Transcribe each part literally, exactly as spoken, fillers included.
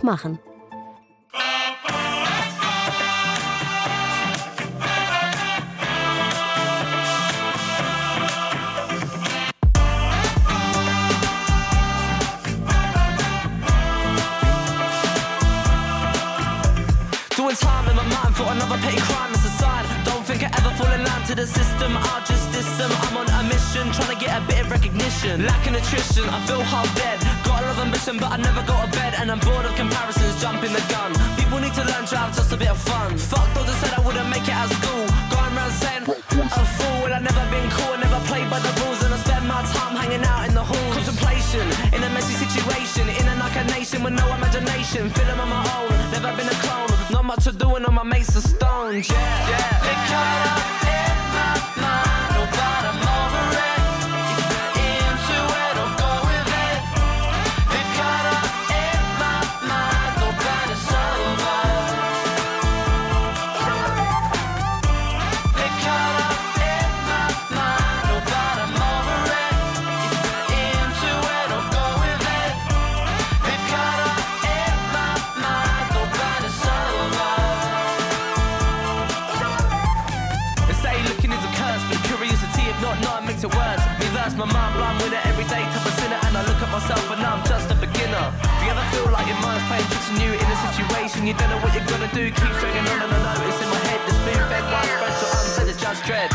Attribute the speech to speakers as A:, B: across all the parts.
A: machen.
B: Doing time in my mind for another petty crime, it's a sign. Don't think I ever fall in line to the system, I'll just diss them. I'm on a mission, trying to get a bit of recognition. Lacking nutrition, I feel half dead. Got a lot of ambition, but I never go to bed. And I'm bored of comparisons, jumping the gun. People need to learn to have just a bit of fun. Fuck those that said I wouldn't make it at school. Going around saying, a fool, and I've never been cool. I never played by the rules, and I spend my time hanging out in the halls. Contemplation, in a messy situation. In a like a nation with no imagination. Feeling on my own, never been a clone. Not much to doing on my mates of stones, yeah, yeah. They caught up in my mind, oh, but I'm over it. If you're into it, or go with it. They caught up in my mind, oh, but it's over. They caught up in my mind, oh, but I'm over it. If you're into it, or go with it. They caught up in my mind, oh, but it's over. Looking is a curse, but curiosity, if not, no, it makes it worse. Reverse my mind, blind with it every day, type of sinner, and I look at myself and now I'm just a beginner. Do you ever feel like your mind's playing tricks on you in a situation? You don't know what you're gonna do, keep dragging on and I notice in my head the spoon-fed widespread, so unsaid it's just dread.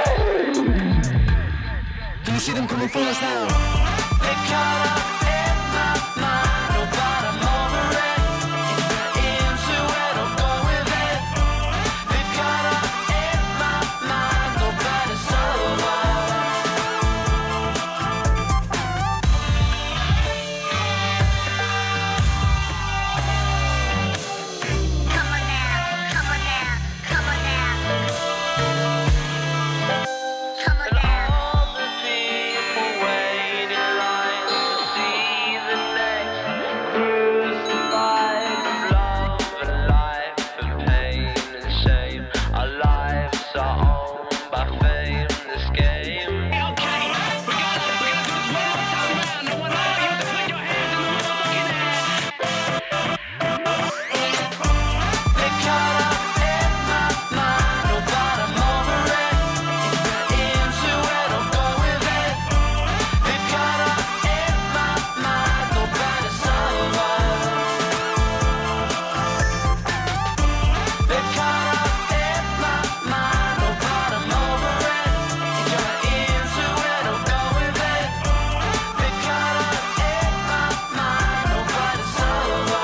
B: Can you see them coming for us now? They caught up in my mind, oh, but I'm over it. If you're into it, or go with it. They caught up in my mind, oh, but it's over.
C: Come on now, come on now, come on now. Come on now.
B: All the people wait in line to see the next crucified of love and life and pain and shame. Our lives are owned by fame, this game. Okay, we gotta, we gotta do this one more time round. I want all you to put your hands in the motherfucking air. They caught up in my mind, oh, but I'm over it. If you're into it, or go with it. They caught up in my mind, oh, but it's over. They caught up in my mind, oh, but I'm over it. If you're into it, or go with it. They caught up in my mind, oh, but it's over.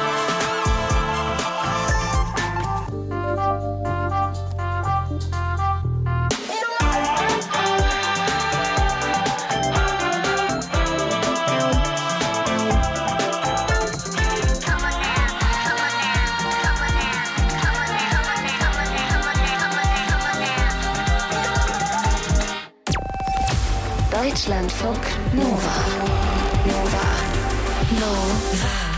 C: Come on now, come on now, come on now, come on now, come on now, come on now, come on now, come on now.
A: Deutschlandfunk Nova. Nova. Nova.